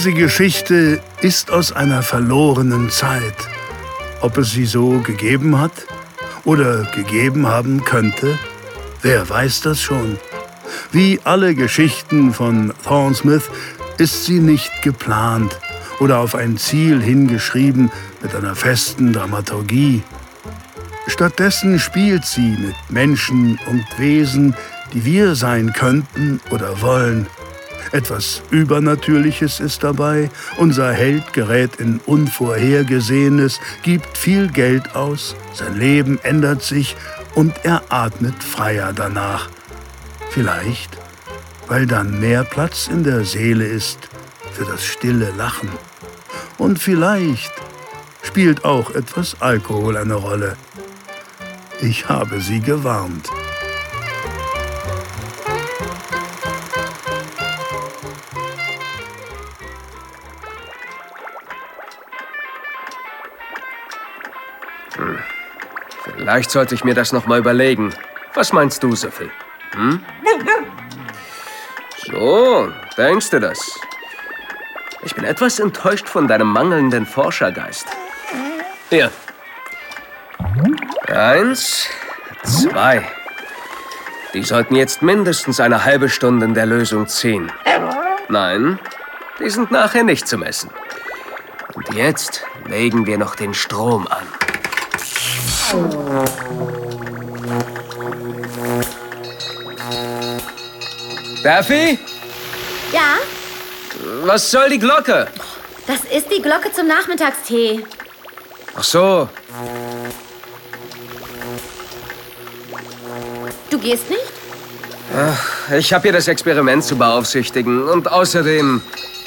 Diese Geschichte ist aus einer verlorenen Zeit. Ob es sie so gegeben hat oder gegeben haben könnte, wer weiß das schon. Wie alle Geschichten von Thorne Smith ist sie nicht geplant oder auf ein Ziel hingeschrieben mit einer festen Dramaturgie. Stattdessen spielt sie mit Menschen und Wesen, die wir sein könnten oder wollen. Etwas Übernatürliches ist dabei, unser Held gerät in Unvorhergesehenes, gibt viel Geld aus, sein Leben ändert sich und er atmet freier danach. Vielleicht, weil dann mehr Platz in der Seele ist für das stille Lachen. Und vielleicht spielt auch etwas Alkohol eine Rolle. Ich habe Sie gewarnt. Vielleicht sollte ich mir das noch mal überlegen. Was meinst du, Süffel? So, denkst du das? Ich bin etwas enttäuscht von deinem mangelnden Forschergeist. Hier. 1, 2. Die sollten jetzt mindestens eine halbe Stunde in der Lösung ziehen. Nein, die sind nachher nicht zum Essen. Und jetzt legen wir noch den Strom an. Daffy? Ja? Was soll die Glocke? Das ist die Glocke zum Nachmittagstee. Ach so. Du gehst nicht? Ach, ich habe hier das Experiment zu beaufsichtigen. Und außerdem...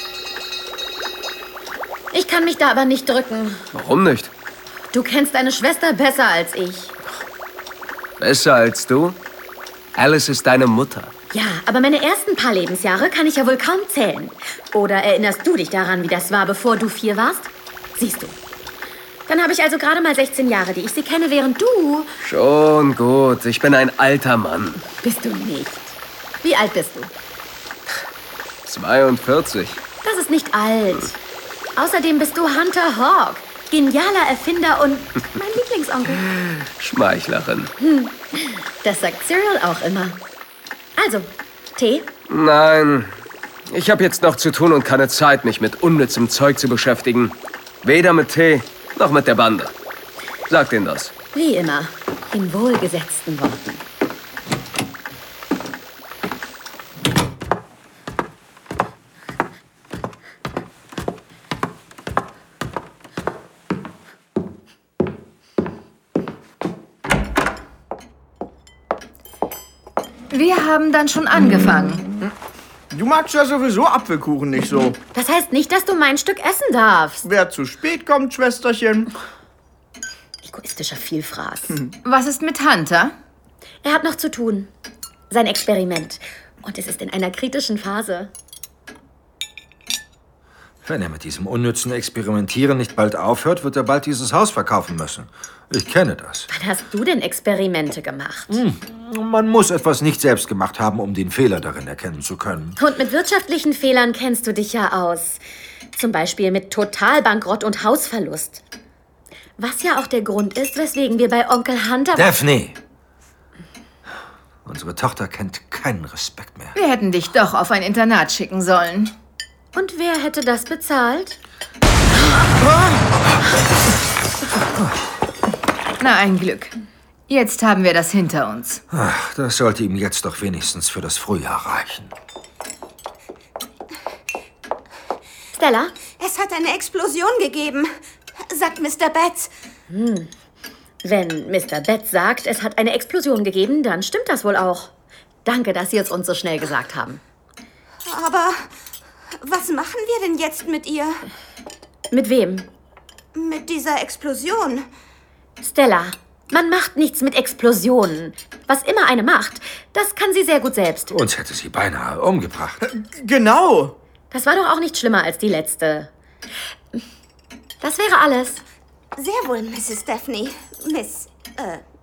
Ich kann mich da aber nicht drücken. Warum nicht? Du kennst deine Schwester besser als ich. Besser als du? Alice ist deine Mutter. Ja, aber meine ersten paar Lebensjahre kann ich ja wohl kaum zählen. Oder erinnerst du dich daran, wie das war, bevor du 4 warst? Siehst du. Dann habe ich also gerade mal 16 Jahre, die ich sie kenne, während du... Schon gut, ich bin ein alter Mann. Bist du nicht. Wie alt bist du? 42. Das ist nicht alt. Außerdem bist du Hunter Hawk. Genialer Erfinder und mein Lieblingsonkel. Schmeichlerin. Das sagt Cyril auch immer. Also, Tee? Nein, ich habe jetzt noch zu tun und keine Zeit, mich mit unnützem Zeug zu beschäftigen. Weder mit Tee, noch mit der Bande. Sag denen das. Wie immer, in wohlgesetzten Worten. Wir haben dann schon angefangen. Du magst ja sowieso Apfelkuchen nicht so. Das heißt nicht, dass du mein Stück essen darfst. Wer zu spät kommt, Schwesterchen. Egoistischer Vielfraß. Was ist mit Hunter? Er hat noch zu tun. Sein Experiment. Und es ist in einer kritischen Phase. Wenn er mit diesem unnützen Experimentieren nicht bald aufhört, wird er bald dieses Haus verkaufen müssen. Ich kenne das. Wann hast du denn Experimente gemacht? Man muss etwas nicht selbst gemacht haben, um den Fehler darin erkennen zu können. Und mit wirtschaftlichen Fehlern kennst du dich ja aus. Zum Beispiel mit Totalbankrott und Hausverlust. Was ja auch der Grund ist, weswegen wir bei Onkel Hunter... Daphne! Unsere Tochter kennt keinen Respekt mehr. Wir hätten dich doch auf ein Internat schicken sollen. Und wer hätte das bezahlt? Na, ein Glück. Jetzt haben wir das hinter uns. Ach, das sollte ihm jetzt doch wenigstens für das Frühjahr reichen. Stella? Es hat eine Explosion gegeben, sagt Mr. Betts. Wenn Mr. Betts sagt, es hat eine Explosion gegeben, dann stimmt das wohl auch. Danke, dass Sie es uns so schnell gesagt haben. Aber was machen wir denn jetzt mit ihr? Mit wem? Mit dieser Explosion? Stella, man macht nichts mit Explosionen. Was immer eine macht, das kann sie sehr gut selbst. Uns hätte sie beinahe umgebracht. Genau. Das war doch auch nicht schlimmer als die letzte. Das wäre alles. Sehr wohl, Mrs. Daphne.